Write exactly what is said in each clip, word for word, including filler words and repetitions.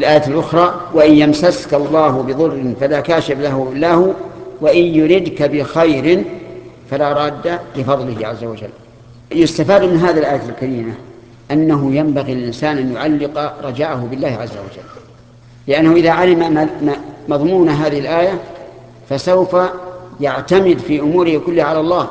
الآية الأخرى وإن يمسسك الله بضر فلا كاشف له إلا هو وإن يردك بخير فلا راد لفضله عز وجل. يستفاد من هذه الآية الكريمة أنه ينبغي للإنسان أن يعلق رجاءه بالله عز وجل، لأنه إذا علم مضمون هذه الآية فسوف يعتمد في أموره كلها على الله.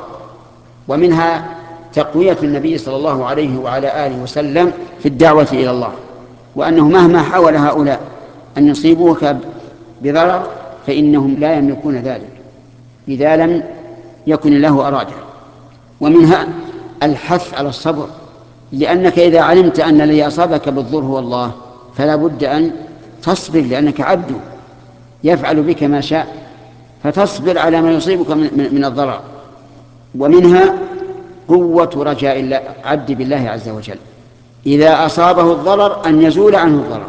ومنها تقوية النبي صلى الله عليه وعلى آله وسلم في الدعوة إلى الله، وأنه مهما حاول هؤلاء أن يصيبوك بضرر فإنهم لا يملكون ذلك إذا لم يكن الله أراده. ومنها الحث على الصبر، لأنك إذا علمت أن الذي أصابك بالضر هو الله فلا بد أن تصبر، لأنك عبد يفعل بك ما شاء، فتصبر على ما يصيبك من الضرر. ومنها قوة رجاء العبد بالله عز وجل إذا أصابه الضرر أن يزول عنه الضرر.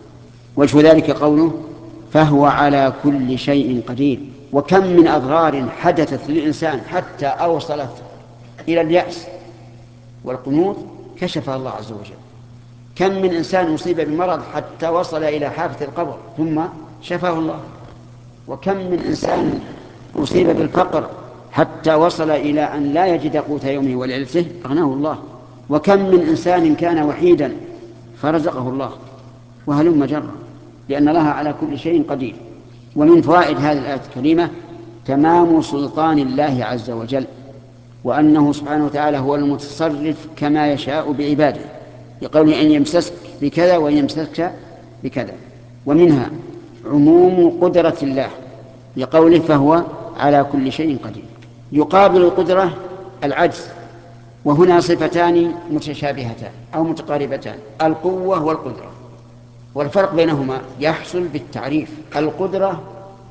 وجه ذلك قوله فهو على كل شيء قدير. وكم من أضرار حدثت للإنسان حتى أوصلت إلى اليأس والقنوط كشفها الله عز وجل. كم من إنسان أصيب بمرض حتى وصل إلى حافة القبر ثم شفاه الله. وكم من إنسان أصيب بالفقر حتى وصل إلى أن لا يجد قوت يومه وليلته أغناه الله. وكم من إنسان كان وحيدا فرزقه الله، وهلم جرا، لأن الله على كل شيء قدير. ومن فوائد هذه الآية الكريمة تمام سلطان الله عز وجل، وأنه سبحانه وتعالى هو المتصرف كما يشاء بعباده، يقول أن يمسسك بكذا وأن يمسسك بكذا. ومنها عموم قدرة الله لقوله فهو على كل شيء قدير. يقابل القدرة العجز، وهنا صفتان متشابهتان أو متقاربتان، القوة والقدرة. والفرق بينهما يحصل بالتعريف. القدرة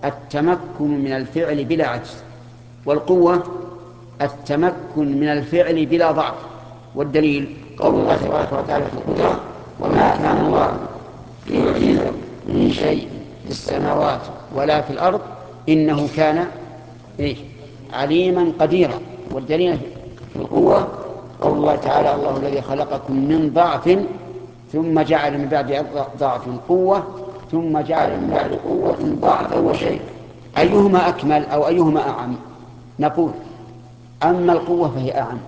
التمكن من الفعل بلا عجز، والقوة التمكن من الفعل بلا ضعف. والدليل قول الله تبارك وتعالى في القدرة وما كان الله ليعجز من شيء في السماوات ولا في الأرض إنه كان إيه؟ عليما قديرا. والدليل في القوة قول الله تعالى الله الذي خلقكم من ضعف ثم جعل من بعد ضعف قوة ثم جعل من بعد قوة ضعفا وشيء. أيهما أكمل أو أيهما أعم؟ نقول أما القوة فهي أعم،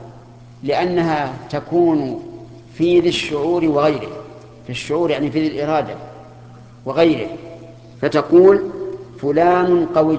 لأنها تكون في ذي الشعور وغيره. في الشعور يعني في ذي الإرادة وغيره، فتقول فلان قوي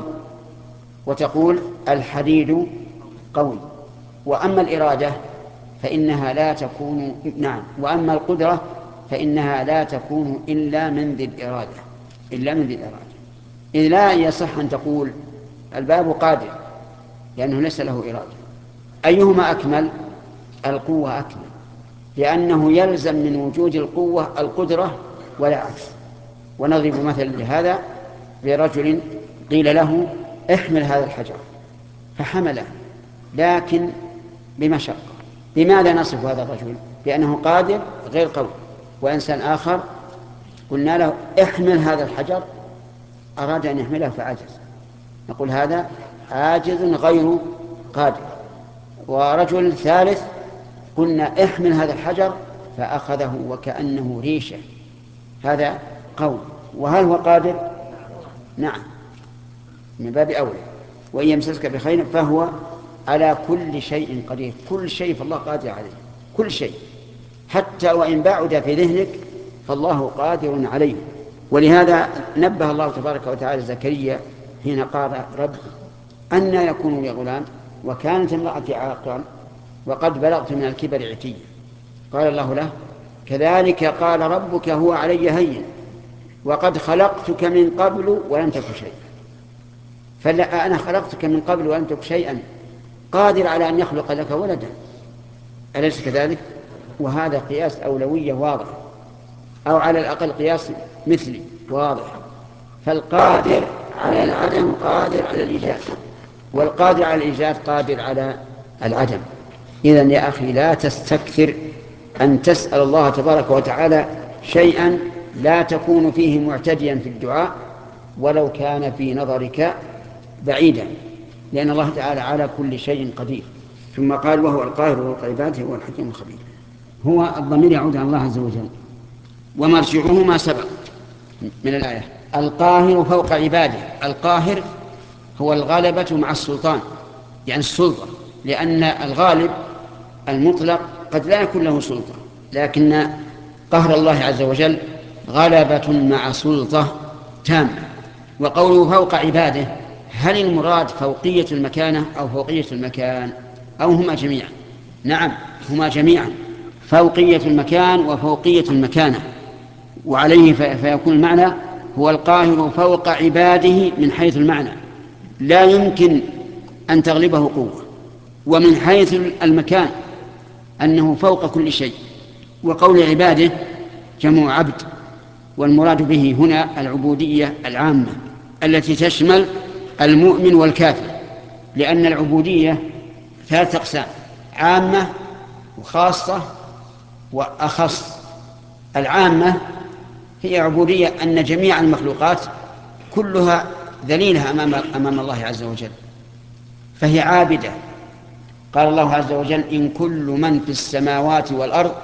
وتقول الحديد قوي. وأما الإرادة فإنها لا تكون نعم وأما القدرة فإنها لا تكون إلا من ذي الإرادة إلا من ذي الإرادة إذ لا يصح أن تقول الباب قادر لأنه ليس له إرادة. أيهما أكمل؟ القوة أكمل، لأنه يلزم من وجود القوة القدرة ولا عكس. ونضرب مثلا لهذا برجل قيل له احمل هذا الحجر فحمله لكن بمشقة. لماذا نصف هذا الرجل؟ لأنه قادر غير قوي. وإنسان آخر قلنا له احمل هذا الحجر أراد أن يحمله فعجز، نقول هذا عاجز غير قادر. ورجل ثالث قلنا احمل هذا الحجر فأخذه وكأنه ريشة، هذا قوي. وهل هو قادر؟ نعم من باب أولى. وإن يمسسك بخير فهو على كل شيء قدير. كل شيء فالله قادر عليه، كل شيء حتى وإن بعد في ذهنك فالله قادر عليه. ولهذا نبه الله تبارك وتعالى زكريا حين قال رب أنى يكون لي غلام وكانت امرأتي عاقرا وقد بلغت من الكبر عتيا. قال الله له كذلك قال ربك هو علي هين وقد خلقتك من قبل ولم تك شيئا. فلا أنا خلقتك من قبل ولم تك شيئا قادر على أن يخلق لك ولدا، أليس كذلك؟ وهذا قياس أولوية واضح، أو على الأقل قياس مثلي واضح. فالقادر على العدم قادر على الإيجاد، والقادر على الإيجاد قادر على العدم. إذن يا أخي لا تستكثر أن تسأل الله تبارك وتعالى شيئا لا تكون فيه معتديا في الدعاء ولو كان في نظرك بعيدا، لأن الله تعالى على كل شيء قدير. ثم قال وهو القاهر فوق عباده هو الحكيم الخبير. هو الضمير يعود على الله عز وجل ومرجعه ما سبق، من الآية. القاهر فوق عباده. القاهر هو الغلبة مع السلطان، يعني السلطة، لأن الغالب المطلق قد لا يكون له سلطة، لكن قهر الله عز وجل غلبة مع سلطة تامة. وقوله فوق عباده، هل المراد فوقية المكانة أو فوقية المكان أو هما جميعا؟ نعم، هما جميعا، فوقية المكان وفوقية المكانة. وعليه فيكون المعنى هو القاهر فوق عباده من حيث المعنى، لا يمكن أن تغلبه قوة، ومن حيث المكان أنه فوق كل شيء. وقول عباده جمع عبد، والمراد به هنا العبودية العامة التي تشمل المؤمن والكافر، لأن العبودية ثلاثة أقسام: عامة وخاصة وأخص. العامة هي عبودية أن جميع المخلوقات كلها ذليلة أمام, أمام الله عز وجل، فهي عابدة. قال الله عز وجل: إن كل من في السماوات والأرض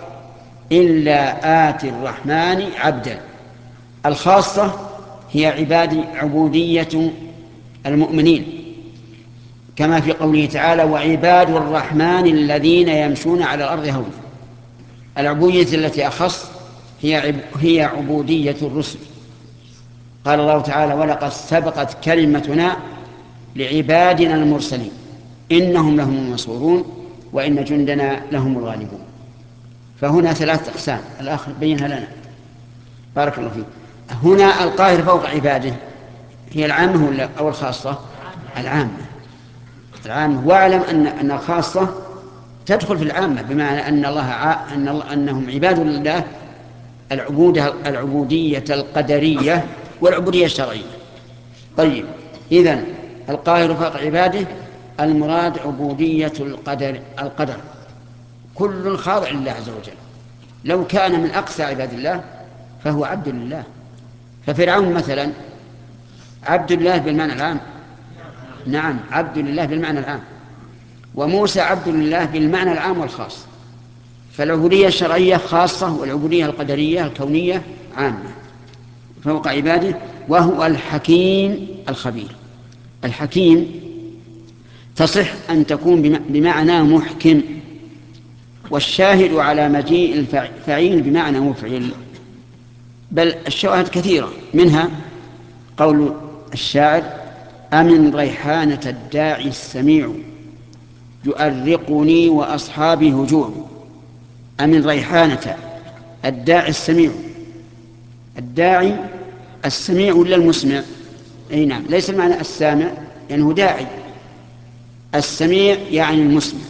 إلا آتي الرحمن عبدا. الخاصة هي عباد عبودية المؤمنين، كما في قوله تعالى: وعباد الرحمن الذين يمشون على الأرض هونا. العبودية التي أخص هي هي عبودية الرسل. قال الله تعالى: ولقد سبقت كلمتنا لعبادنا المرسلين إنهم لهم المنصورون وإن جندنا لهم الغالبون. فهنا ثلاث أقسام، الآخر بينها لنا. بارك الله فيك. هنا القاهر فوق عباده هي العامة أو الخاصة؟ العامة. العامة. واعلم أن أن الخاصة تدخل في العامة، بمعنى أن الله ع... أن الله... أنهم عباد الله العبودة العبودية القدرية والعبودية الشرعية. طيب، إذن القاهر فوق عباده المراد عبودية القدر القدر كل خاضع لله عز وجل. لو كان من أقصى عباد الله فهو عبد لله. ففرعون مثلا عبد الله بالمعنى العام، نعم عبد لله بالمعنى العام، وموسى عبد لله بالمعنى العام والخاص. فالعبودية الشرعية خاصة، والعبودية القدرية الكونية عامة فوق عباده. وهو الحكيم الخبير. الحكيم تصح أن تكون بمعنى محكم، والشاهد على مجيء الفعيل بمعنى مفعل، بل الشواهد كثيرة، منها قول الشاعر: أمن ريحانة الداعي السميع يؤرقني وأصحابي هجوع. أمن ريحانة الداعي السميع. الداعي السميع ولا المسمع؟ أي نعم، ليس المعنى السامع يعني داعي، السميع يعني المسمع.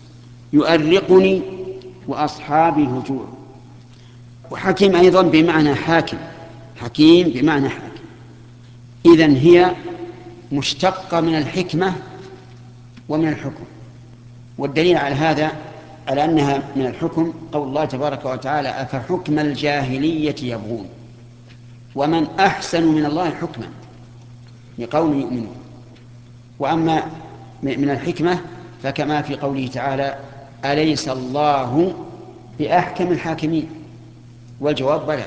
يؤرقني وأصحابي هجوع. وحكيم أيضا بمعنى حاكم، حكيم بمعنى حاكم. إذن هي مشتقة من الحكمة ومن الحكم. والدليل على هذا على أنها من الحكم قول الله تبارك وتعالى: أفحكم الجاهلية يبغون ومن أحسن من الله حكما لقوم يؤمنون. وأما من الحكمة فكما في قوله تعالى: أليس الله بأحكم الحاكمين؟ والجواب بلى.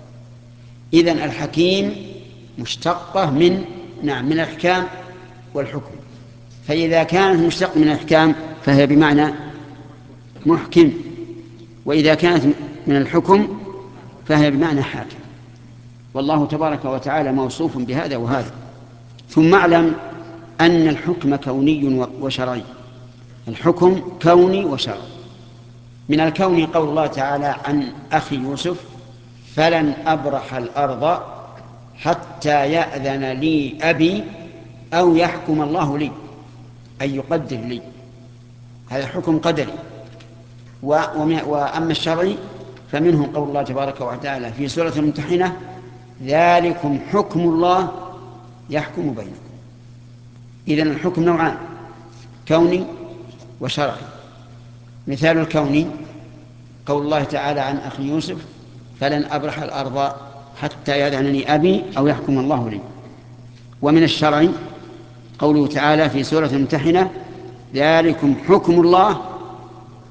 إذن الحكيم مشتقة من نعم من الإحكام والحكم. فإذا كانت مشتقة من الإحكام فهي بمعنى محكم، وإذا كانت من الحكم فهي بمعنى حاكم. والله تبارك وتعالى موصوف بهذا وهذا. ثم اعلم أن الحكم كوني وشرعي. الحكم كوني وشرعي. من الكون قول الله تعالى عن أخي يوسف: فلن أبرح الأرض حتى يأذن لي أبي أو يحكم الله لي، أي يقدر لي. هذا حكم قدري. وأما الشرعي فمنه قول الله تبارك وتعالى في سورة الممتحنة: ذلكم حكم الله يحكم بينكم. إذن الحكم نوعان: كوني وشرعي. مثال الكوني قول الله تعالى عن أخي يوسف: فلن أبرح الأرض حتى يأذنني أبي أو يحكم الله لي. ومن الشرع قوله تعالى في سورة الممتحنة: ذلكم حكم الله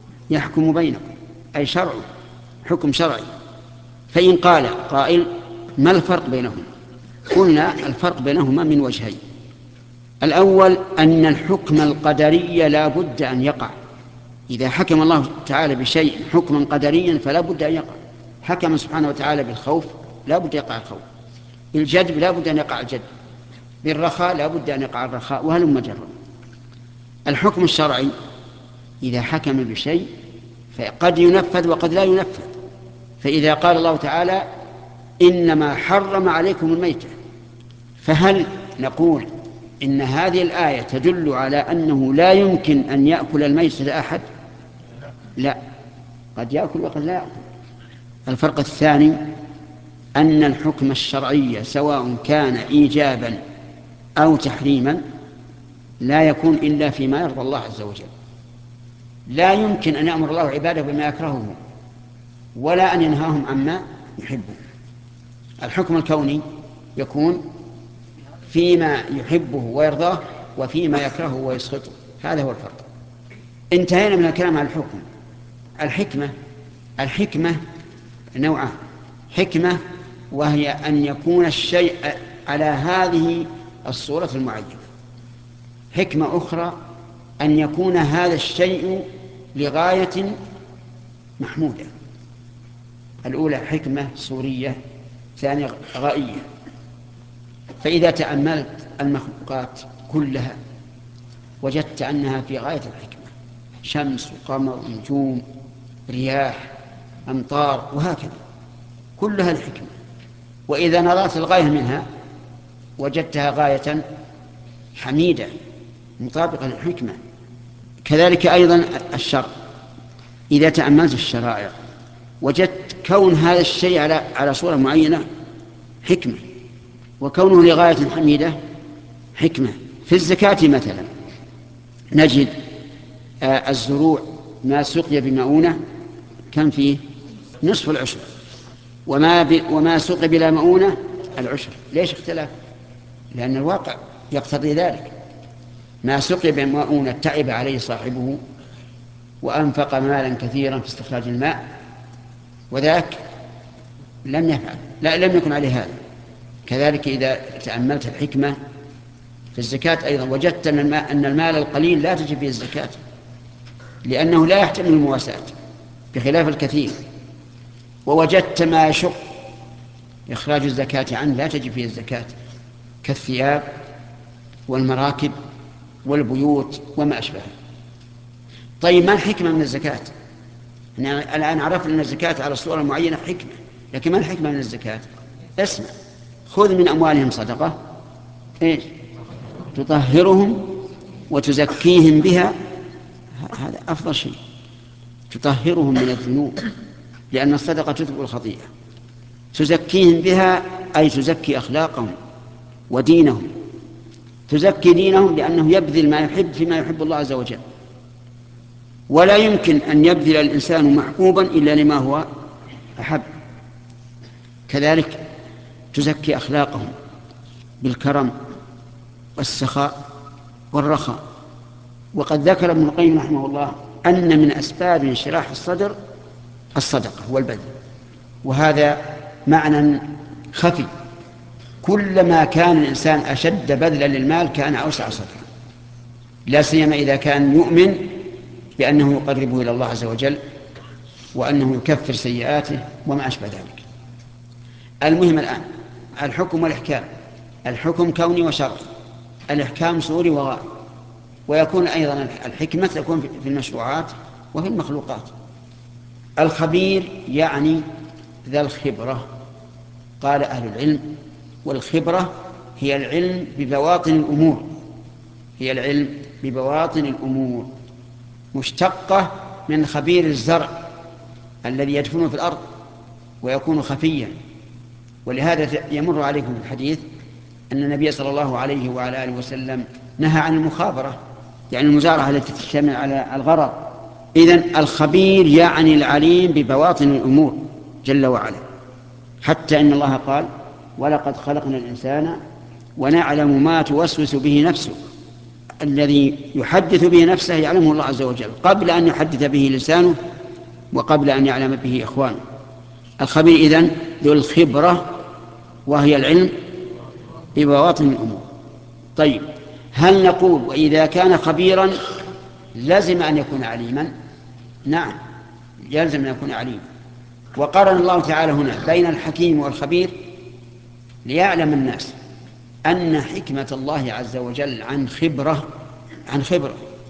يحكم بينكم، أي شرع، حكم شرعي. فإن قال قائل: ما الفرق بينهما؟ قلنا الفرق بينهما من وجهين. الأول أن الحكم القدري لا بد أن يقع. إذا حكم الله تعالى بشيء حكما قدريا فلا بد أن يقع. حكم سبحانه وتعالى بالخوف لا بد يقع الخوف، بالجدب لا بد أن يقع الجدب، بالرخاء لا بد أن يقع الرخاء، وهلم جرا. الحكم الشرعي إذا حكم بشيء فقد ينفذ وقد لا ينفذ. فإذا قال الله تعالى إنما حرم عليكم الميتة، فهل نقول إن هذه الآية تدل على أنه لا يمكن أن يأكل الميتة أحد؟ لا، قد يأكل وقد لا يأكل. الفرق الثاني أن الحكم الشرعي سواء كان إيجابا أو تحريما لا يكون إلا فيما يرضى الله عز وجل. لا يمكن أن يأمر الله عباده بما يكرهه ولا أن ينهاهم عما يحبه. الحكم الكوني يكون فيما يحبه ويرضاه وفيما يكرهه ويسخطه. هذا هو الفرق. انتهينا من الكلام عن الحكم. الحكمة الحكمة نوعان: حكمة وهي أن يكون الشيء على هذه الصورة المعينة، حكمة أخرى أن يكون هذا الشيء لغاية محمودة. الأولى حكمة صورية، ثانية غائية. فإذا تأملت المخلوقات كلها وجدت أنها في غاية الحكمة: شمس وقمر ونجوم رياح أمطار وهكذا، كلها الحكمة. وإذا نظرت الغاية منها وجدتها غاية حميدة مطابقة للحكمة. كذلك أيضا الشرع، إذا تأملت الشرائع وجدت كون هذا الشيء على على صورة معينة حكمة، وكونه لغاية حميدة حكمة. في الزكاة مثلا نجد آه الزروع ما سقي بمؤونة كم فيه؟ نصف العشر، وما, ب... وما سقي بلا مؤونة العشر. ليش اختلاف؟ لأن الواقع يقتضي ذلك. ما سقي بمؤونة تعب عليه صاحبه وأنفق مالا كثيرا في استخراج الماء، وذاك لم يفعل، لا لم يكن عليه هذا. كذلك إذا تأملت الحكمة في الزكاة أيضا وجدت أن المال, أن المال القليل لا تجب فيه الزكاة لأنه لا يحتمل المواساة بخلاف الكثير. ووجدت ما يشق إخراج الزكاة عنه لا تجب فيه الزكاة كالثياب والمراكب والبيوت وما أشبهه. طيب ما الحكمة من الزكاة؟ الآن عرفنا أن الزكاة على الصورة المعينة حكمة، لكن ما الحكمة من الزكاة؟ اسمع: خذ من أموالهم صدقة إيش؟ تطهرهم وتزكيهم بها. هذا أفضل شيء، تطهرهم من الذنوب لأن الصدقة تذهب الخطيئة. تزكيهم بها أي تزكي أخلاقهم ودينهم. تزكي دينهم لأنه يبذل ما يحب فيما يحب الله عز وجل، ولا يمكن أن يبذل الإنسان محبوبا إلا لما هو أحب. كذلك تزكي أخلاقهم بالكرم والسخاء والرخاء. وقد ذكر ابن القيم رحمه الله أن من أسباب انشراح الصدر الصدقة والبذل، وهذا معنى خفي. كلما كان الإنسان أشد بذلا للمال كان أوسع صدرا، لا سيما إذا كان يؤمن بأنه يقربه إلى الله عز وجل وأنه يكفر سيئاته وما أشبه ذلك. المهم الآن الحكم والإحكام. الحكم كوني وشرعي، الإحكام صوري وغائي. ويكون أيضا الحكمة تكون في المشروعات وفي المخلوقات. الخبير يعني ذا الخبرة، قال أهل العلم: والخبرة هي العلم ببواطن الأمور، هي العلم ببواطن الأمور، مشتقة من خبير الزرع الذي يدفنه في الأرض ويكون خفيا. ولهذا يمر عليكم في الحديث أن النبي صلى الله عليه وعلى آله وسلم نهى عن المخابرة، يعني المزارعة التي تشتمل على الغرض. إذن الخبير يعني العليم ببواطن الأمور جل وعلا، حتى إن الله قال: ولقد خلقنا الإنسان ونعلم ما توسوس به نفسه. الذي يحدث به نفسه يعلمه الله عز وجل قبل أن يحدث به لسانه وقبل أن يعلم به إخوانه. الخبير إذن ذو الخبرة وهي العلم ببواطن الأمور. طيب، هل نقول وإذا كان خبيرا لازم أن يكون عليما؟ نعم، يلزم أن يكون عليما. وقارن الله تعالى هنا بين الحكيم والخبير ليعلم الناس أن حكمة الله عز وجل عن خبرة عن خبرة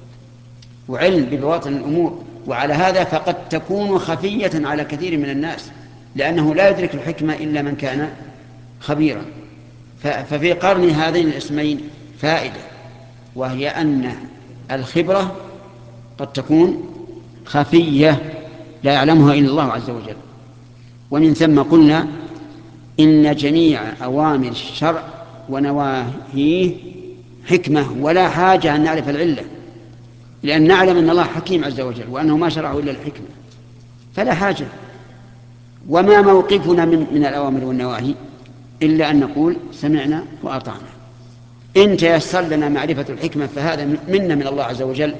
وعلم ببواطن الأمور، وعلى هذا فقد تكون خفية على كثير من الناس، لأنه لا يدرك الحكمة إلا من كان خبيرا. ففي قرن هذين الاسمين فائدة، وهي أن الخبرة قد تكون خفية لا يعلمها إلا الله عز وجل. ومن ثم قلنا إن جميع أوامر الشرع ونواهيه حكمة، ولا حاجة أن نعرف العلة، لأن نعلم أن الله حكيم عز وجل وأنه ما شرعه إلا الحكمة، فلا حاجة. وما موقفنا من, من الأوامر والنواهي إلا أن نقول سمعنا وأطعنا. إن تيسر لنا معرفة الحكمة فهذا منا من الله عز وجل،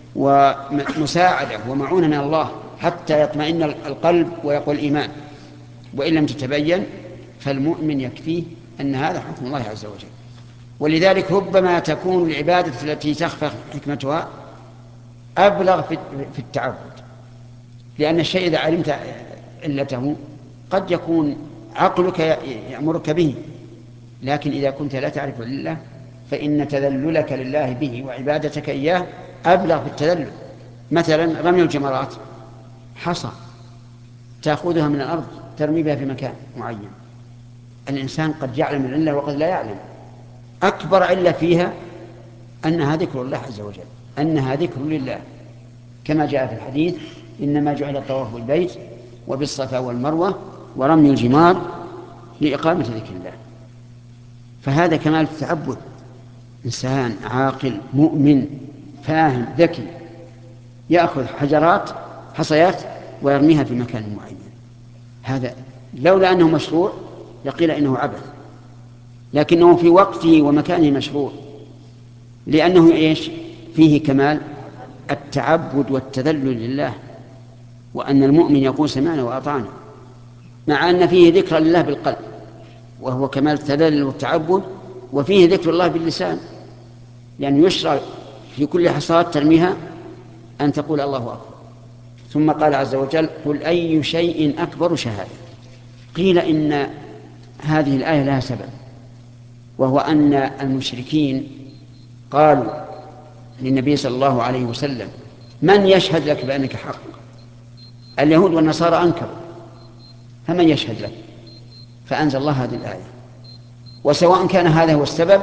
ومساعدة ومعونة من الله حتى يطمئن القلب ويقول الإيمان. وإن لم تتبين فالمؤمن يكفيه أن هذا حكم الله عز وجل. ولذلك ربما تكون العبادة التي تخفى حكمتها أبلغ في التعبد، لأن الشيء إذا علمت علته قد يكون عقلك يأمرك به، لكن إذا كنت لا تعرف لله فإن تذللك لله به وعبادتك إياه أبلغ في التذلل. مثلا رمي الجمرات، حصى تأخذها من الأرض ترمي بها في مكان معين، الإنسان قد يعلم العلة وقد لا يعلم. أكبر علة فيها أنها ذكر الله عز وجل، أنها ذكر لله، كما جاء في الحديث إنما جعل الطواف بالبيت وبالصفا والمروة ورمي الجمار لإقامة ذكر الله. فهذا كمال التعبد، إنسان عاقل مؤمن فاهم ذكي يأخذ حجرات حصيات ويرميها في مكان معين. هذا لولا أنه مشروع لقيل إنه عبث، لكنه في وقته ومكانه مشروع، لأنه إيش؟ فيه كمال التعبد والتذلل لله، وأن المؤمن يقول سمعنا وأطعنا، مع أن فيه ذكر لله بالقلب وهو كمال التذلل والتعبد، وفيه ذكر الله باللسان، لأن يعني يشرع في كل حصاة ترميها أن تقول الله أكبر. ثم قال عز وجل قل أي شيء أكبر شهادة. قيل إن هذه الآية لها سبب، وهو أن المشركين قالوا للنبي صلى الله عليه وسلم من يشهد لك بأنك حق؟ اليهود والنصارى أنكروا، فمن يشهد لك؟ فأنزل الله هذه الآية. وسواء كان هذا هو السبب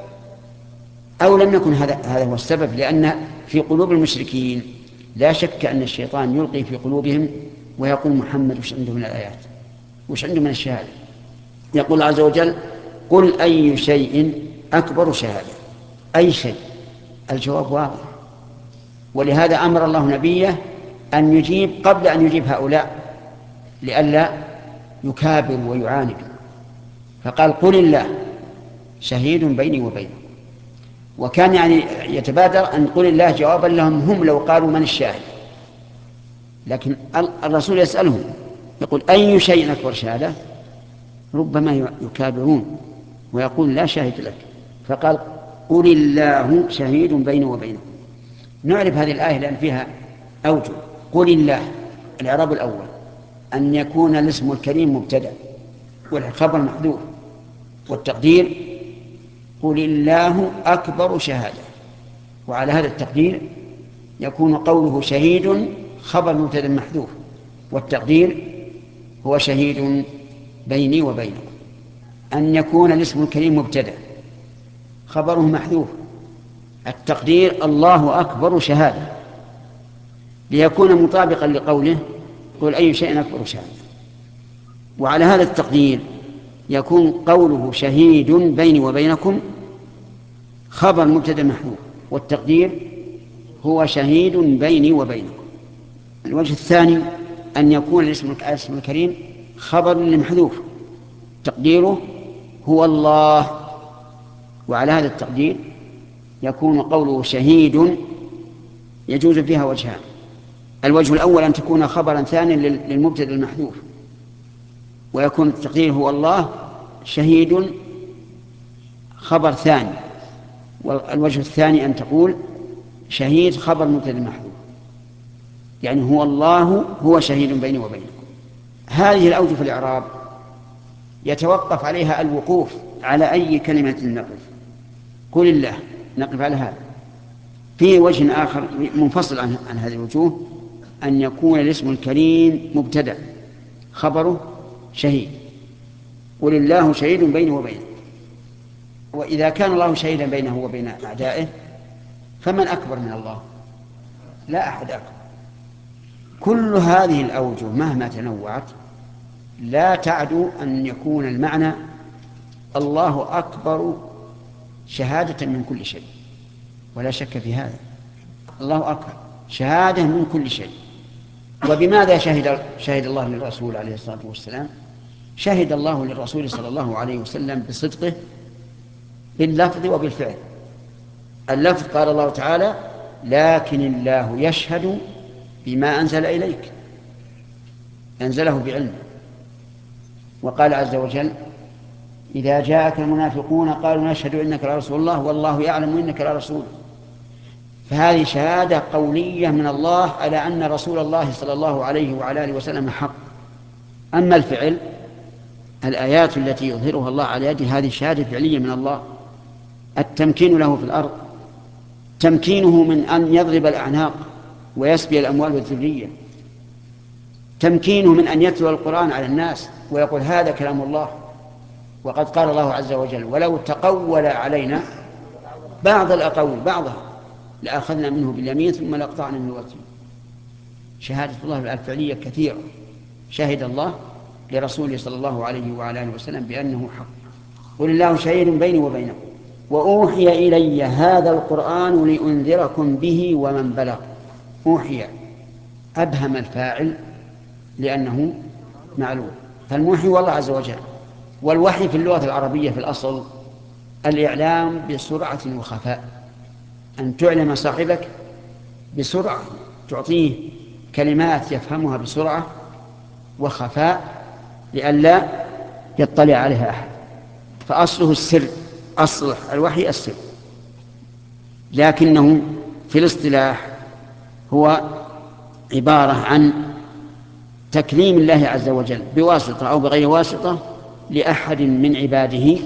أو لم يكن هذا هذا هو السبب، لأن في قلوب المشركين لا شك أن الشيطان يلقي في قلوبهم ويقول محمد وش عنده من الآيات وش عنده من الشهادة. يقول عز وجل قل أي شيء أكبر شهادة. أي شيء، الجواب واضح، ولهذا أمر الله نبيه أن يجيب قبل أن يجيب هؤلاء لئلا يكابر ويعاند، فقال قل الله شهيد بيني وبينكم. وكان يعني يتبادر أن قل الله جوابا لهم هم لو قالوا من الشاهد، لكن الرسول يسألهم يقول أي شيء أكبر شهادة، ربما يكابرون ويقول لا شاهد لك، فقال قل الله شهيد بيني وبينكم. نعرف هذه الآية لأن فيها أوجه. قل الله، الإعراب الأول أن يكون الاسم الكريم مبتدأ والخبر محذوف، والتقدير قل الله أكبر شهادة، وعلى هذا التقدير يكون قوله شهيد خبر مبتدأ محذوف، والتقدير هو شهيد بيني وبينكم. أن يكون الاسم الكريم مبتدأ خبره محذوف، التقدير الله أكبر شهادة، ليكون مطابقا لقوله قل أي شيء أكبر شهادة. وعلى هذا التقدير يكون قوله شهيد بيني وبينكم خبر مبتدأ محذوف، والتقدير هو شهيد بيني وبينكم. الوجه الثاني أن يكون الاسم الكريم خبر لمحذوف، تقديره هو الله، وعلى هذا التقدير يكون قوله شهيد يجوز فيها وجهان. الوجه الأول أن تكون خبرا ثانيا للمبتدأ المحذوف، ويكون التقدير هو الله شهيد خبر ثاني، والوجه الثاني أن تقول شهيد خبر مبتدأ محذوف، يعني هو الله هو شهيد بيني وبينكم. هذه الأوجه في الإعراب يتوقف عليها الوقوف على أي كلمة نقف. قل الله نقف على هذا. في وجه آخر منفصل عن, عن هذه الوجوه أن يكون الاسم الكريم مبتدأ خبره شهيد، قل الله شهيد بيني وبينه. وإذا كان الله شهيدا بينه وبين أعدائه فمن أكبر من الله؟ لا أحد أكبر. كل هذه الأوجه مهما تنوعت لا تعدو أن يكون المعنى الله أكبر شهادة من كل شيء، ولا شك في هذا. الله أكبر شهادة من كل شيء. وبماذا شهد, شهد الله للرسول عليه الصلاة والسلام؟ شهد الله للرسول صلى الله عليه وسلم بصدقه باللفظ وبالفعل. اللفظ قال الله تعالى لكن الله يشهد بما أنزل إليك، أنزله بعلمه. وقال عز وجل إذا جاءك المنافقون قالوا نشهد إنك لرسول الله والله يعلم إنك لرسول. فهذه شهادة قولية من الله على أن رسول الله صلى الله عليه وعلى آله وسلم حق. أما الفعل الآيات التي يظهرها الله على يده هذه شهادة فعلية من الله. التمكين له في الأرض، تمكينه من أن يضرب الأعناق ويسبي الأموال والذرية، تمكينه من أن يتلو القرآن على الناس ويقول هذا كلام الله. وقد قال الله عز وجل ولو تقول علينا بعض الأقاويل بعضها لأخذنا منه باليمين ثم لقطعنا من الوتين. شهادة الله الفعلية كثيرة. شهد الله لرسوله صلى الله عليه وعلى آله وسلم بأنه حق. قل الله شهيد بيني وبينكم وأوحي إلي هذا القرآن لأنذركم به ومن بلغ. أوحي أبهم الفاعل لأنه معلوم، فالموحي والله عز وجل. والوحي في اللغة العربية في الأصل الإعلام بسرعة وخفاء، أن تعلم صاحبك بسرعة، تعطيه كلمات يفهمها بسرعة وخفاء لئلا يطلع عليها أحد. فأصله السر، أصل الوحي السر، لكنه في الاصطلاح هو عبارة عن تكليم الله عز وجل بواسطة أو بغير واسطة لأحد من عباده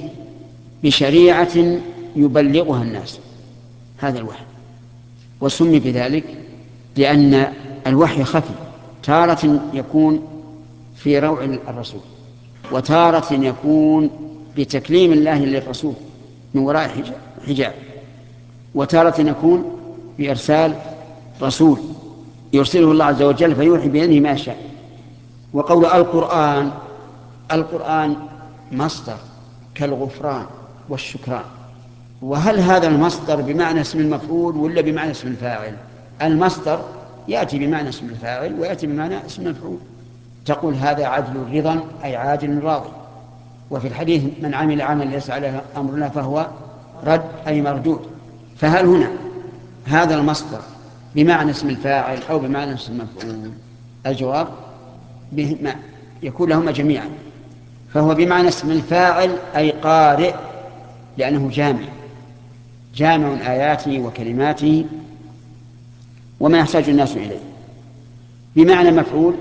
بشريعة يبلغها الناس. هذا الوحي. وسمي بذلك لأن الوحي خفي، تارة يكون في روع الرسول وتارة يكون بتكليم الله للرسول من وراء حجاب، وتارة يكون بإرسال رسول يرسله الله عز وجل فيوحي بيده ما شاء. وقول القرآن، القرآن مصدر كالغفران والشكران. وهل هذا المصدر بمعنى اسم المفعول ولا بمعنى اسم الفاعل؟ المصدر يأتي بمعنى اسم الفاعل ويأتي بمعنى اسم المفعول. تقول هذا عدل رضا أي عادل راضي. وفي الحديث من عمل عمل ليس عليه أمرنا فهو رد أي مردود. فهل هنا هذا المصدر بمعنى اسم الفاعل أو بمعنى اسم المفعول؟ الجواب بما يكون لهما جميعا. فهو بمعنى اسم الفاعل أي قارئ، لأنه جامع جامع آياته وكلماته وما يحتاج الناس إليه. بمعنى مفعول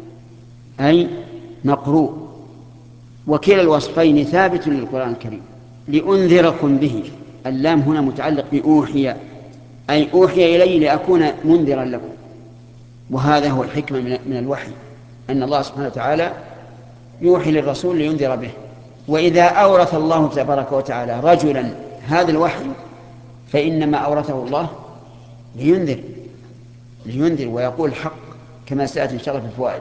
أي مقروء. وكلا الوصفين ثابت للقرآن الكريم. لأنذركم به، اللام هنا متعلق بأوحي أي أوحي إلي لأكون منذرا لكم. وهذا هو الحكمة من الوحي، أن الله سبحانه وتعالى يوحي للرسول لينذر به. وإذا أورث الله تبارك وتعالى رجلا هذا الوحي فإنما أورثه الله لينذر لينذر ويقول حق، كما سيأتي إن شاء الله في الفوائد.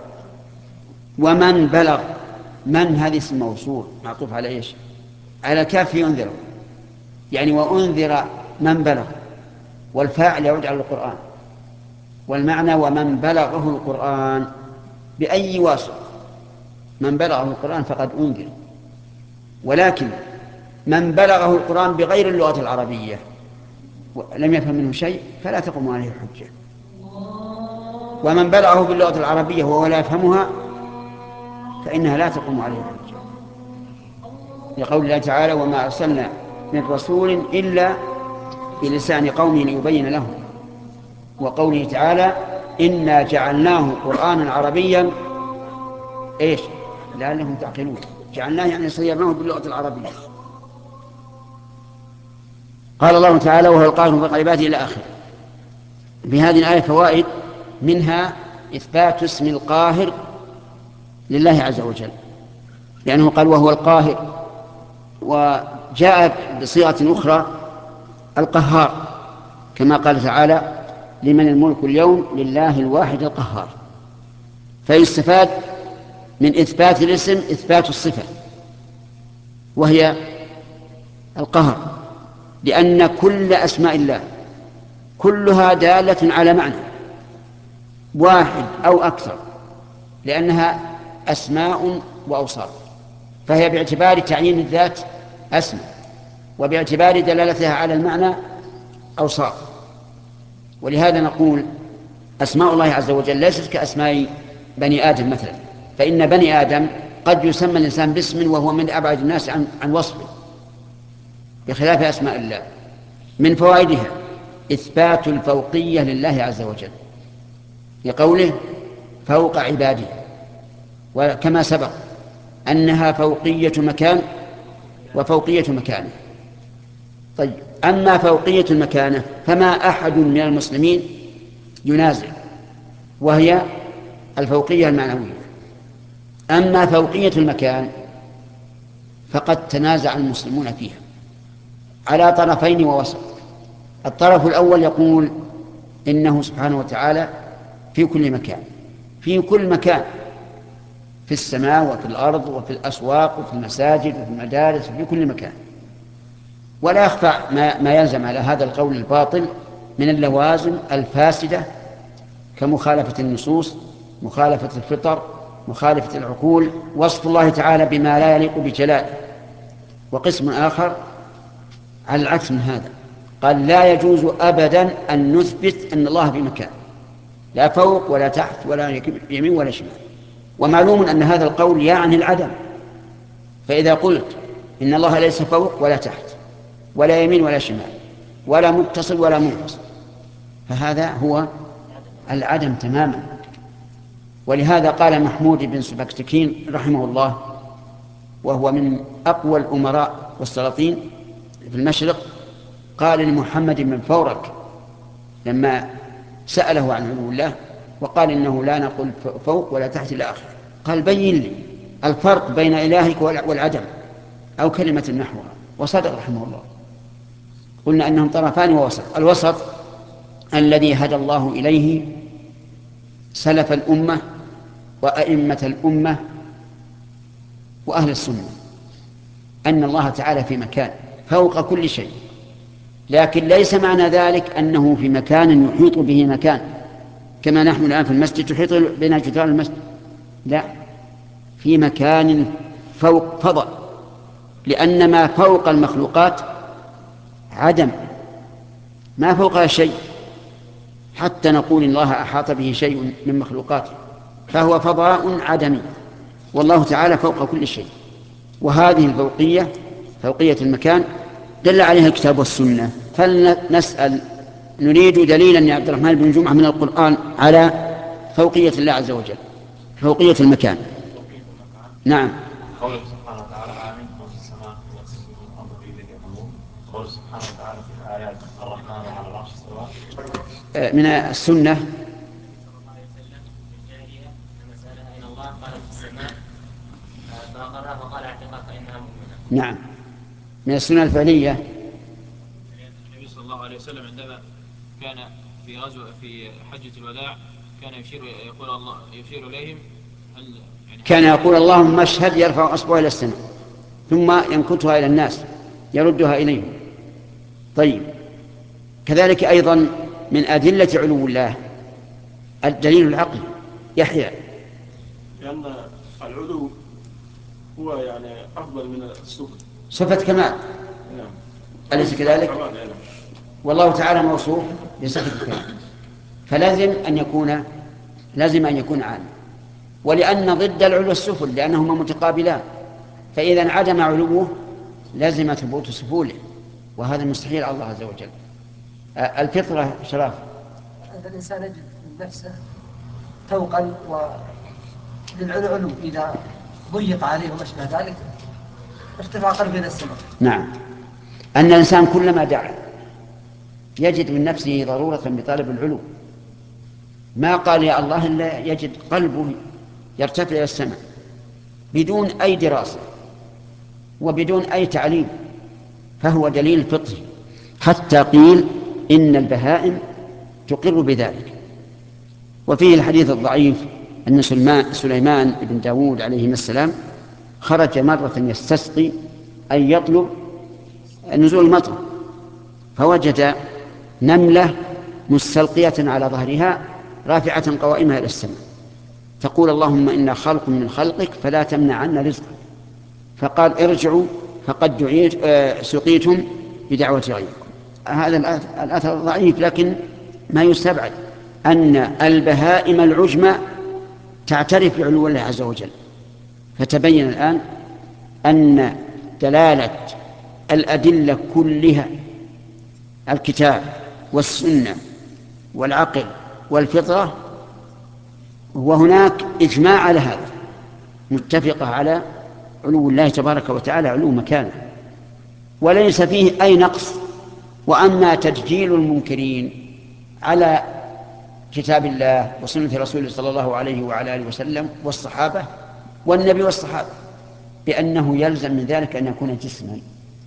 ومن بلغ، من هذه اسم موصول معطوف على إيش؟ على كاف ينذر، يعني وأنذر من بلغ، والفاعل يعود على القرآن. والمعنى ومن بلغه القرآن بأي واسطة، من بلغه القرآن فقد أنذر. ولكن من بلغه القرآن بغير اللغة العربية ولم يفهم منه شيء فلا تقوم عليه الحجة. ومن بلغه باللغة العربية وهو لا يفهمها فإنها لا تقوم عليه الحجة. لقول الله تعالى وما أرسلنا من رسول إلا بلسان قومه ليبين لهم، وقوله تعالى إنا جعلناه قرآنا عربيا إيش لعلهم تعقلون، جعلناه يعني صيرناه باللغة العربية. قال الله تعالى وهو القاهر فوق عباده إلى آخره. في هذه الآية فوائد، منها إثبات اسم القاهر لله عز وجل، لأنه قال وهو القاهر، وجاء بصيغة أخرى القهار، كما قال تعالى لمن الملك اليوم لله الواحد القهار. فيستفاد من إثبات الاسم إثبات الصفة وهي القهر، لأن كل أسماء الله كلها دالة على معنى واحد أو أكثر، لأنها أسماء وأوصاف، فهي باعتبار تعيين الذات أسماء، وباعتبار دلالتها على المعنى أوصاف. ولهذا نقول أسماء الله عز وجل ليست كأسماء بني آدم مثلا، فإن بني آدم قد يسمى الإنسان باسم وهو من أبعد الناس عن, عن وصفه، بخلاف أسماء الله. من فوائدها إثبات الفوقية لله عز وجل لقوله فوق عباده، وكما سبق أنها فوقية مكان وفوقية مكانه. طيب، أما فوقية المكانة فما أحد من المسلمين ينازع، وهي الفوقية المعنوية. أما فوقية المكان فقد تنازع المسلمون فيها على طرفين ووسط. الطرف الأول يقول إنه سبحانه وتعالى في كل مكان، في كل مكان، في السماء وفي الأرض وفي الأسواق وفي المساجد وفي المدارس وفي كل مكان. ولا يخفى ما, ما يلزم على هذا القول الباطل من اللوازم الفاسدة كمخالفة النصوص، مخالفة الفطر، مخالفة العقول، وصف الله تعالى بما لا يليق بجلاله. وقسم آخر على العكس من هذا، قال لا يجوز أبدا أن نثبت أن الله في مكان، لا فوق ولا تحت ولا يمين ولا شمال. ومعلوم أن هذا القول يعني العدم، فإذا قلت إن الله ليس فوق ولا تحت ولا يمين ولا شمال ولا متصل ولا منفصل فهذا هو العدم تماما. ولهذا قال محمود بن سبكتكين رحمه الله، وهو من أقوى الأمراء والسلاطين في المشرق، قال لمحمد بن فورك لما سأله عن علو الله وقال إنه لا نقول فوق ولا تحت إلى آخره، قال بين لي الفرق بين إلهك والعدم أو كلمة نحوها، وصدق رحمه الله. قلنا أنهم طرفان ووسط. الوسط الذي هدى الله إليه سلف الأمة وأئمة الأمة وأهل السنة، أن الله تعالى في مكان فوق كل شيء، لكن ليس معنى ذلك أنه في مكان يحيط به مكان كما نحن الآن في المسجد تحيط بين جدران المسجد، لا، في مكان فوق فضاء، لأن ما فوق المخلوقات عدم، ما فوقها شيء حتى نقول إن الله أحاط به شيء من مخلوقاته، فهو فضاء عدمي، والله تعالى فوق كل شيء. وهذه الفوقية فوقية المكان دل عليها الكتاب والسنة. فلنسأل نريد دليلا يا عبد الرحمن بن جمعة من القرآن على فوقية الله عز وجل، فوقية المكان. نعم. قوله سبحانه وتعالى آمين من في السماء والأرض بيده يعلمون. قوله سبحانه وتعالى في الآيات الرحمن على العرش استوى. من السنة نعم من السنة الفعلية. النبي صلى الله عليه وسلم عندما كان في غزوة في حجة الوداع كان يشير يقول الله يشير إليهم يعني كان يقول اللهم اشهد، يرفع أصبعه إلى السماء ثم ينكتها إلى الناس يردها إليهم. طيب، كذلك أيضا من أدلة علو الله الدليل العقلي يحيى، لأن العلو هو يعني أفضل من السفل، صفة كمال. نعم. أليس كذلك؟ والله تعالى موصوف بصفة الكمال، فلازم أن يكون لازم أن يكون عالم، ولأن ضد العلو السفل لأنهما متقابلان، فإذا انعدم علوه لازم ثبوت سفوله، وهذا مستحيل على الله عز وجل. الفطرة شرف الإنسان يجد نفسه توقا وللعلو إذا ضيق عليه وما شابه ذلك ارتفاع قلبه إلى السماء. نعم، أن الإنسان كلما دعا يجد من نفسه ضرورة بطلب العلو، ما قال يا الله إلا يجد قلبه يرتفع إلى السماء بدون أي دراسة وبدون أي تعليم، فهو دليل فطري. حتى قيل إن البهائم تقر بذلك. وفيه الحديث الضعيف أن سليمان بن داود عليه السلام خرج مرة يستسقي أن يطلب نزول المطر، فوجد نملة مستلقية على ظهرها رافعة قوائمها إلى السماء تقول اللهم إنا خلق من خلقك فلا تمنع عنا رزقك، فقال ارجعوا فقد دعيت سقيتم بدعوة غيركم. هذا الأثر ضعيف، لكن ما يستبعد أن البهائم العجمى تعترف بعلو الله عز وجل. فتبين الآن أن دلالة الأدلة كلها، الكتاب والسنة والعقل والفطرة، وهناك إجماع على هذا، متفقة على علو الله تبارك وتعالى، علو مكانه وليس فيه أي نقص. وأما تدجيل المنكرين على كتاب الله وسنة رسوله صلى الله عليه وعلى آله وسلم والصحابة والنبي والصحابة بأنه يلزم من ذلك أن يكون جسما،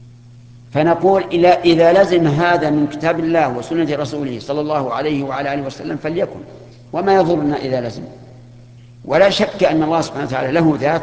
فنقول إذا لزم هذا من كتاب الله وسنة رسوله صلى الله عليه وعلى آله وسلم فليكن، وما يضرنا إذا لزم. ولا شك أن الله سبحانه وتعالى له ذات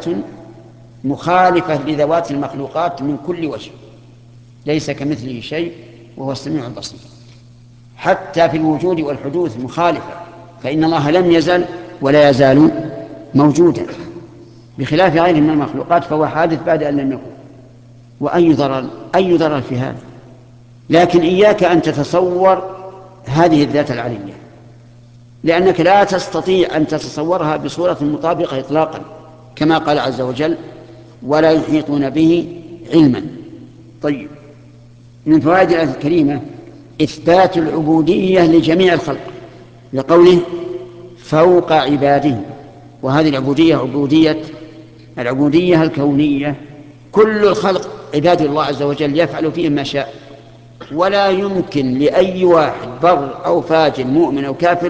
مخالفة لذوات المخلوقات من كل وجه، ليس كمثله شيء وهو السميع البصير. حتى في الوجود والحدوث مخالفة، فإن الله لم يزل ولا يزال موجودا، بخلاف غيره من المخلوقات فهو حادث بعد أن لم يكن. وأي ضرر أي ضرر في هذا؟ لكن إياك أن تتصور هذه الذات العلية، لأنك لا تستطيع أن تتصورها بصورة مطابقة إطلاقا، كما قال عز وجل ولا يحيطون به علما. طيب، من فوائد الآية الكريمة إثبات العبودية لجميع الخلق لقوله فوق عباده، وهذه العبودية عبودية العبودية الكونية، كل الخلق عباد الله عز وجل يفعل فيهم ما شاء، ولا يمكن لأي واحد بر أو فاجر مؤمن أو كافر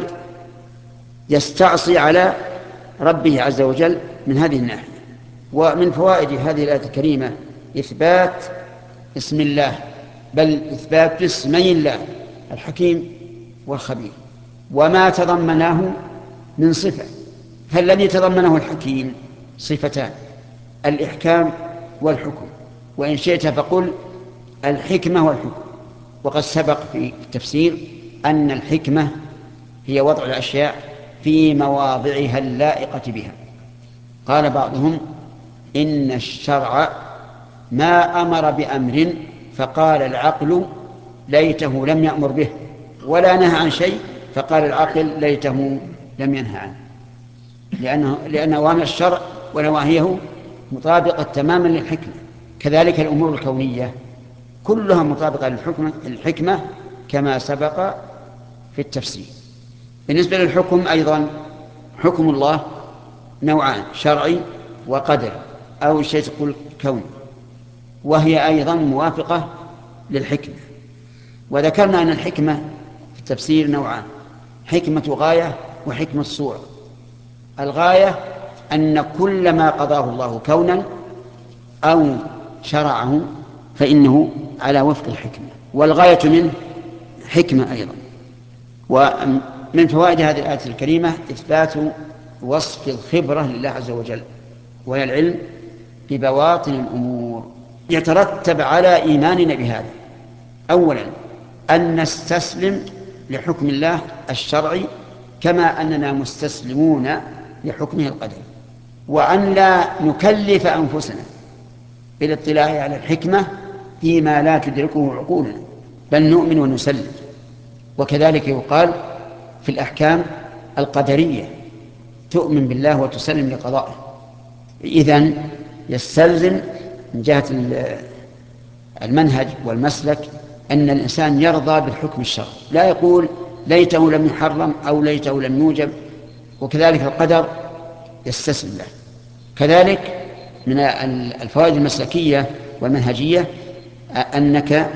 يستعصي على ربه عز وجل من هذه الناحية. ومن فوائد هذه الآية الكريمة إثبات اسم الله، بل إثبات اسمي الله الحكيم والخبير وما تضمناه من صفة. فالذي تضمنه الحكيم صفتان، الإحكام والحكم، وإن شئت فقل الحكمة والحكم. وقد سبق في التفسير أن الحكمة هي وضع الأشياء في مواضعها اللائقة بها. قال بعضهم إن الشرع ما أمر بأمر فقال العقل ليته لم يأمر به، ولا نهى عن شيء فقال العقل ليته لم ينهى عنه، لأنه لأن أوامر الشرع ونواهيه مطابقة تماما للحكمة. كذلك الأمور الكونية كلها مطابقة للحكمة الحكمة كما سبق في التفسير. بالنسبة للحكم أيضا، حكم الله نوعان، شرعي وقدر، أو شيء تقول كون، وهي أيضا موافقة للحكمة. وذكرنا أن الحكمة في التفسير نوعان، حكمة غاية وحكمة صورة. الغاية أن كل ما قضاه الله كونا أو شرعه فإنه على وفق الحكمة، والغاية منه حكمة أيضا. ومن فوائد هذه الآية الكريمة إثبات وصف الخبرة لله عز وجل، وهي العلم ببواطن الأمور. يترتب على إيماننا بهذا أولا أن نستسلم لحكم الله الشرعي كما أننا مستسلمون لحكمه القدري، وأن لا نكلف أنفسنا بالاطلاع على الحكمة فيما لا تدركه عقولنا، بل نؤمن ونسلم. وكذلك يقال في الأحكام القدرية تؤمن بالله وتسلم لقضائه. إذن يستلزم من جهة المنهج والمسلك أن الإنسان يرضى بالحكم الشرعي، لا يقول ليته لم يحرم أو ليته لم يوجب. وكذلك القدر يستسلم له. كذلك من الفوائد المسلكية والمنهجية أنك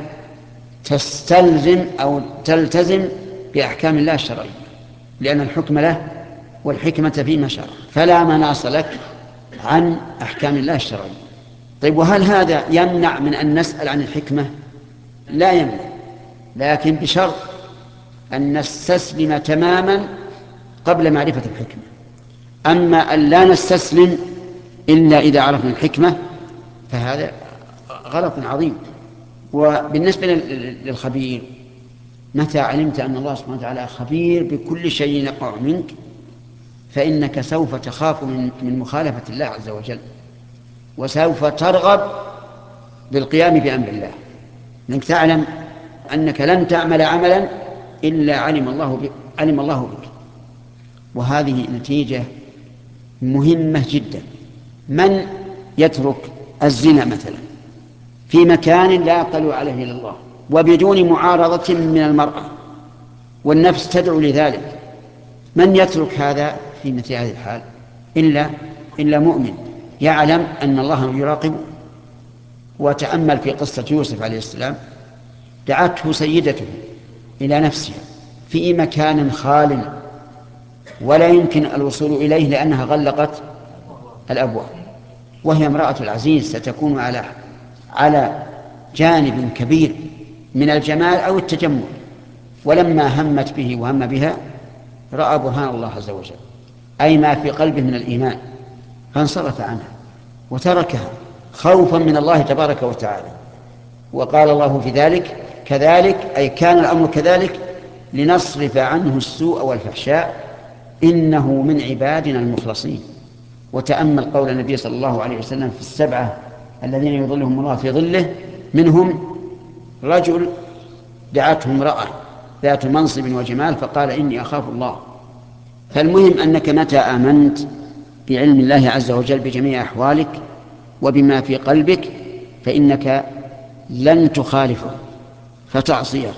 تستلزم أو تلتزم بأحكام الله الشرعية، لأن الحكم له والحكمة فيما شرع، فلا مناص لك عن أحكام الله الشرعية. طيب، وهل هذا يمنع من أن نسأل عن الحكمة؟ لا يمنع، لكن بشرط أن نستسلم تماما قبل معرفة الحكمة. أما أن لا نستسلم إلا إذا عرفنا الحكمة فهذا غلط عظيم. وبالنسبة للخبير، متى علمت أن الله سبحانه وتعالى خبير بكل شيء يقع منك فإنك سوف تخاف من مخالفة الله عز وجل، وسوف ترغب بالقيام بأمر الله، لأنك تعلم أنك لن تعمل عملا إلا علم الله بك علم الله بك. وهذه نتيجة مهمة جدا. من يترك الزنا مثلا في مكان لا يطلع عليه إلا الله وبدون معارضة من المرأة والنفس تدعو لذلك، من يترك هذا في مثل هذه الحال إلا إلا مؤمن يعلم أن الله يراقبه. وتأمل في قصة يوسف عليه السلام، دعته سيدته إلى نفسها في مكان خال ولا يمكن الوصول إليه لأنها غلقت الأبواب، وهي امرأة العزيز ستكون على على جانب كبير من الجمال أو التجمل. ولما همت به وهم بها رأى برهان الله عز وجل، أي ما في قلبه من الإيمان، فانصرف عنها وتركها خوفا من الله تبارك وتعالى. وقال الله في ذلك كذلك، أي كان الأمر كذلك لنصرف عنه السوء والفحشاء إنه من عبادنا المخلصين. وتأمل قول النبي صلى الله عليه وسلم في السبعة الذين يظلهم الله في ظله، منهم رجل دعته امرأة ذات منصب وجمال فقال إني أخاف الله. فالمهم أنك متى آمنت بعلم الله عز وجل بجميع أحوالك وبما في قلبك فإنك لن تخالفه فتعصيه.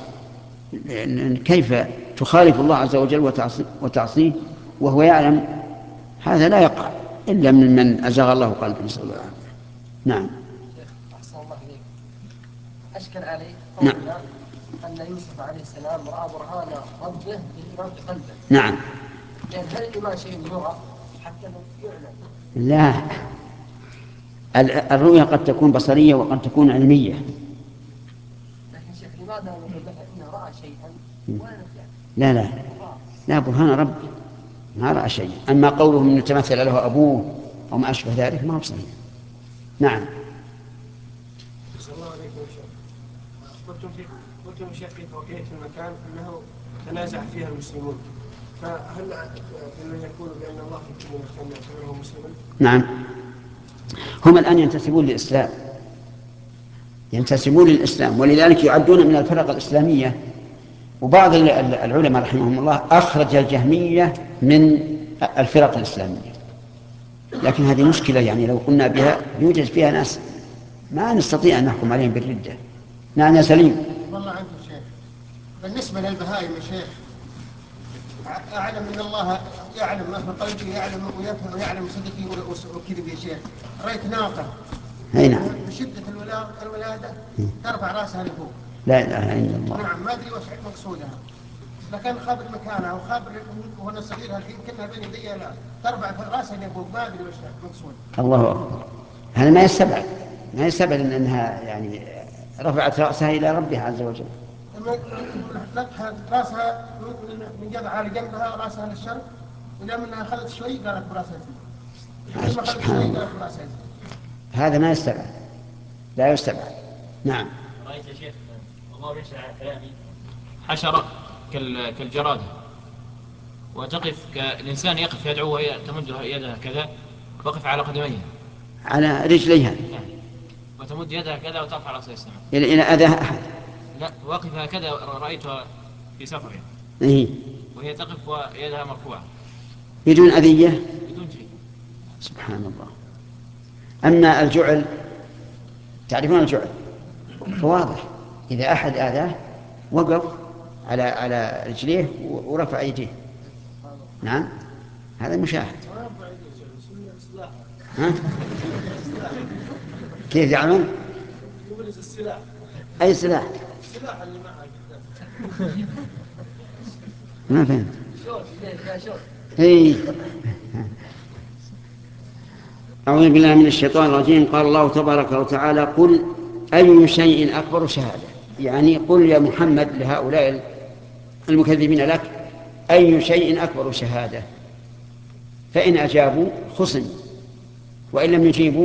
كيف تخالف الله عز وجل وتعصيه وهو يعلم؟ هذا لا يقع إلا من من أزغ الله قلبه، نسأل الله العافية. نعم. أحسن الله إليك. أشكل علي نعم. أن يوسف عليه السلام رأى برهان ربه بالإيمان بقلبه. نعم. يعني هل الإيمان شيء يرى حتى يعلم؟ لا، الرؤيا قد تكون بصرية وقد تكون علمية. لكن شيخ لماذا نقول مثلا إنه رأى شيئا ولا نفعل؟ لا لا لا، برهان رب ما رأى شيء. أما قوله من تمثل له أبوه أو ما أشبه ذلك ما هو صحيح. نعم. صلى الله عليه وسلم. قلتم في قلتم شيخ في توقيت المكان أنه تنازع فيها المسلمون، فهل ممن يقول بأن الله في كل مكان يعتبره مسلما؟ نعم، هم الآن ينتسبون للإسلام، ينتسبون للإسلام ولذلك يعدون من الفرق الإسلامية. وبعض العلماء رحمهم الله أخرج الجهمية من الفرق الإسلامية، لكن هذه مشكلة، يعني لو قلنا بها يوجد فيها ناس ما نستطيع أن نحكم عليهم بالردة. نعم يا سليم. والله عنكم شيخ، بالنسبة للبهائم يا شيخ، أعلم أن الله يعلم ما في قلبي، يعلم ويفهم ويعلم صدقي وكذب يا شيخ. رأيت ناقة نعم بشدة الولادة ترفع رأسها لفوق، لا إله إلا الله. نعم، ما أدري وش مقصودها، لكن خابر مكانها وخابر وأنا صغيرة الحين كنا بين يدي لا ترفع رأسها لفوق، ما أدري وش مقصود. الله أكبر. هذا ما يستبعد ما يستبعد إن أنها يعني رفعت رأسها إلى ربها عز وجل. رأسها من جذع على جنبها ورأسها للشرق، ولما أخذت شوي قالت برأسها لما أخذت شوي قالت برأسها. هذا ما يستبعد، لا يستبعد. نعم. رأيت يا شيخ الله يشهد على كلامي حشرة كالجرادة، وتقف كالإنسان يقف يدعو وهي تمد يدها كذا، وقف على قدميها على رجليها نعم. وتمد يدها كذا وترفع رأسها السماء إلى إلى أذى أحد. لا، واقف هكذا، رأيتها في سفرها إيه؟ وهي تقف ويدها مرفوعة بدون أذية، بدون شيء. سبحان الله. أما الجعل، تعرفون الجعل؟ فواضح إذا أحد آذاه وقف على على رجليه ورفع يديه. نعم هذا مشاهد. ها؟ كيف يعمل؟ يبرز السلاح. أي سلاح؟ السلاح اللي معه. ما فهمت. شوت لا شوت. إيه. أعوذ بالله من الشيطان الرجيم. قال الله تبارك وتعالى: قل أي شيء أكبر شهادة. يعني قل يا محمد لهؤلاء المكذبين لك: أي شيء أكبر شهادة. فإن أجابوا خصم، وإن لم يجيبوا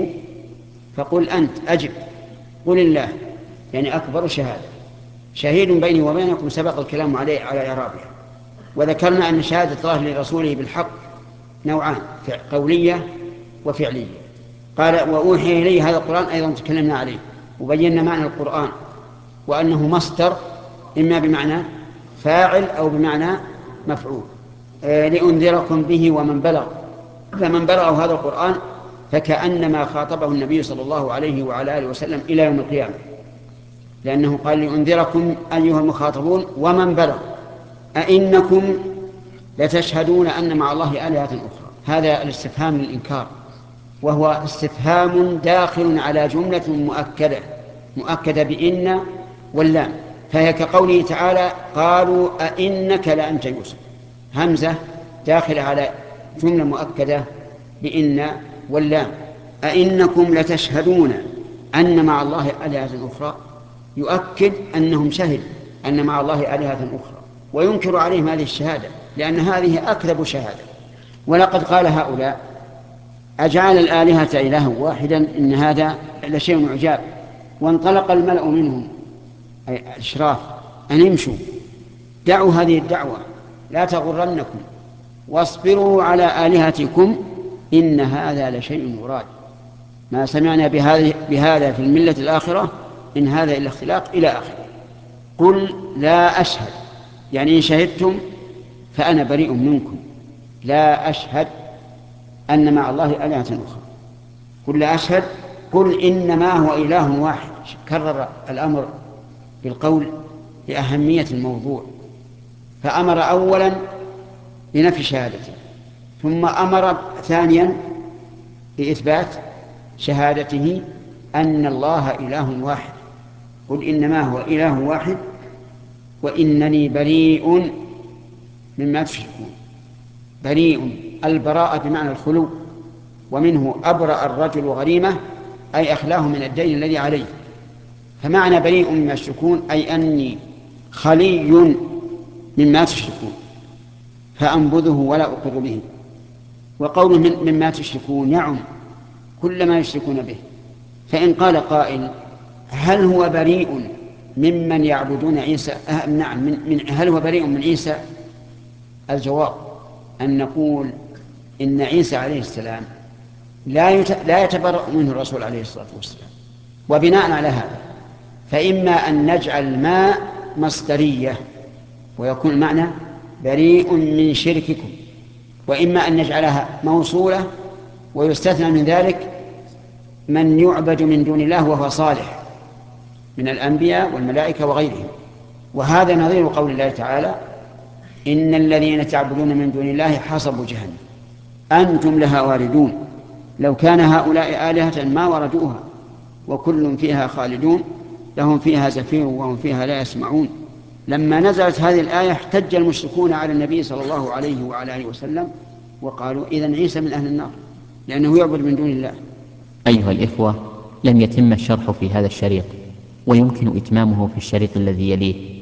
فقل أنت أجب. قل الله يعني أكبر شهادة، شهيد بيني وبينكم، سبق الكلام عليه على إعرابه. وذكرنا أن شهادة الله لرسوله بالحق نوعان: قولية وفعلية. قال: وأوحي إلي هذا القرآن، أيضا تكلمنا عليه وبينا معنى القرآن، وأنه مصدر إما بمعنى فاعل أو بمعنى مفعول. آه لأنذركم به ومن بلغ. فمن بلغ هذا القرآن فكأنما خاطبه النبي صلى الله عليه وعلى آله وسلم إلى يوم القيامة، لأنه قال: لأنذركم أيها المخاطبون ومن بلغ أئنكم لتشهدون أن مع الله آلهة أخرى. هذا الاستفهام للإنكار، وهو استفهام داخل على جملة مؤكدة مؤكدة بإن واللام، فهي كقوله تعالى: قالوا أئنك لأنت يوسف. همزة داخل على جملة مؤكدة بإن واللام. أئنكم لتشهدون أن مع الله آلهة أخرى، يؤكد أنهم شهدوا أن مع الله آلهة أخرى، وينكر عليهم هذه الشهادة لأن هذه أكذب شهادة. ولقد قال هؤلاء: أجعل الآلهة إلها واحدا إن هذا لشيء عجاب. وانطلق الملأ منهم أي الإشراف أن امشوا، دعوا هذه الدعوة، لا تغرنكم، واصبروا على آلهتكم إن هذا لشيء مراد، ما سمعنا بهذا في الملة الآخرة إن هذا إلا اختلاق إلى آخره. قل لا أشهد، يعني إن شهدتم فأنا بريء منكم، لا أشهد أن مع الله آلهة أخرى. قل لا أشهد، قل إنما هو إله واحد. كرر الأمر بالقول لأهمية الموضوع، فأمر أولا بنفي شهادته، ثم أمر ثانيا بإثبات شهادته أن الله إله واحد. قل إنما هو إله واحد وإنني بريء مما تشركون. بريء، البراءة بمعنى الخلو، ومنه أبرأ الرجل غريمة أي أخلاه من الدين الذي عليه. فمعنى بريء مما تشركون أي أني خلي مما تشركون فأنبذه ولا أقر به. وقوله من مما تشركون يعم كل ما يشركون به. فإن قال قائل: هل هو بريء ممن يعبدون عيسى؟ أه نعم، من من هل هو بريء من عيسى؟ الجواب أن نقول إن عيسى عليه السلام لا لا يتبرأ منه الرسول عليه الصلاة والسلام. وبناء على هذا فإما أن نجعل ما مصدرية ويكون المعنى بريء من شرككم، وإما أن نجعلها موصولة ويستثنى من ذلك من يعبد من دون الله وهو صالح من الأنبياء والملائكة وغيرهم. وهذا نظير قول الله تعالى: إن الذين تعبدون من دون الله حصبوا جهنم أنتم لها واردون لو كان هؤلاء آلهة ما وردوها وكل فيها خالدون لهم فيها زفير وهم فيها لا يسمعون. لما نزلت هذه الآية احتج المشركون على النبي صلى الله عليه وعلى آله وسلم وقالوا: إذن عيسى من أهل النار لأنه يعبد من دون الله. أيها الإخوة، لم يتم الشرح في هذا الشريط، ويمكن إتمامه في الشريط الذي يليه.